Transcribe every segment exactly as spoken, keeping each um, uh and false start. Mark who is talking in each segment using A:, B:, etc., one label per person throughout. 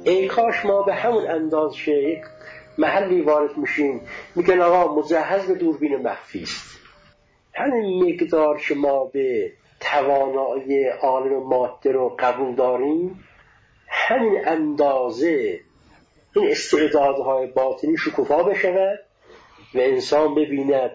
A: ای کاش ما به همون اندازه یک محلی وارد میشیم میگن آقا مجهز به دوربین مخفی است. همین مقدار که ما به توانایی عالم ماده رو قبول داریم، همین اندازه این استعدادهای باطنی شکوفا بشود و انسان ببیند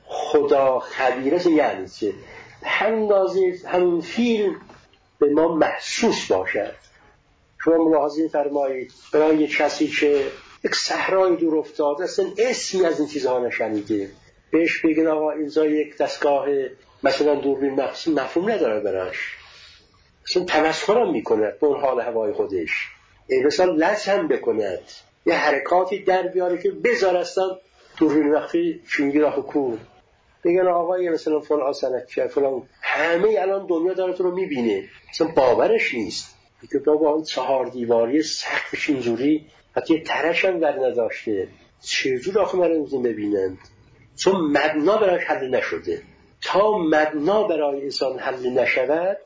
A: خدا خبیر است. یعنی چه؟ همین اندازه همین فیلم به ما محسوس باشد. شما ملاحظه فرمایید برای یک کسی که یک صحرای دور افتاده اصلا اسمی از این چیزها نشنیده، بهش بگن آقا اینجا یک دستگاه مثلا دوربین مخفی مفهوم نداره براش، اصلا تمسخرم میکند به اون حال هوای خودش، این مثلا لج هم بکند یه حرکاتی در بیاره که بذار اصلا دوربین مخفی چونگی راه کور بگن آقای مثلا فلان سنتچه فلان همه الان دنیا داره تو رو میبینه، اصلا باورش نیست که بابا این چهار دیواری سقفش اینجوری حتی یه ترش هم در نداشته، چجور آخه من رو ببینند؟ چون مبنا برایش حل نشده. تا مبنا برای انسان حل نشود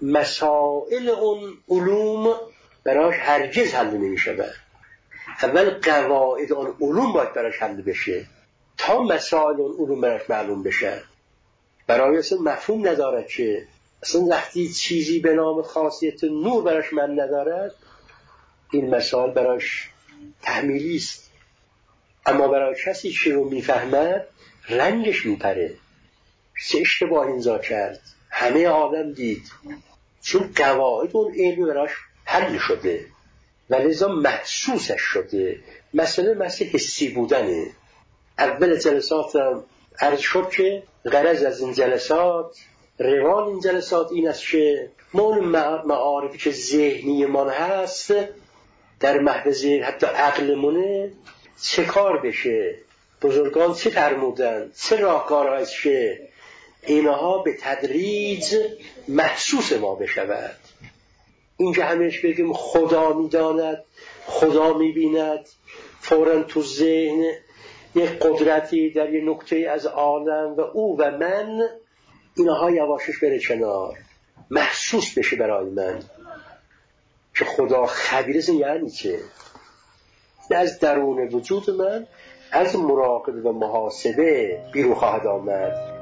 A: مسائل اون علوم برایش هرگز حل نمی شود. اول قواعد اون علوم باید برایش حل بشه تا مسائل اون علوم برایش معلوم بشه. برای اصلا مفهوم ندارد که اصلا وقتی چیزی به نام خاصیت نور برایش من ندارد این مسائل برایش تحمیلی است. اما برای کسی که رو میفهمد رنگش میپره، چه اشتباه اینجا کرد، همه آدم دید، چون قواعد اون علمی برایش حل شده و لذا محسوسش شده. مسئله مسئله حسی بودنه. اول جلسات عرض شد که غرض از این جلسات، روان این جلسات این است که ما اون معارفی که ذهنی من هست در محض حتی عقلمونه چه کار بشه، بزرگان چه فرمودن، چه راهکار هست که اینها به تدریج محسوس ما بشود. اینجا همیشه بگیم خدا میداند، خدا میبیند، فوراً تو ذهن یک قدرتی در یک نکته از عالم و او و من، اینها یواشش بره کنار، محسوس بشه برای من که خدا خبیر است. یعنی چه؟ از درون وجود من از مراقبه و محاسبه بیرون خواهد آمد.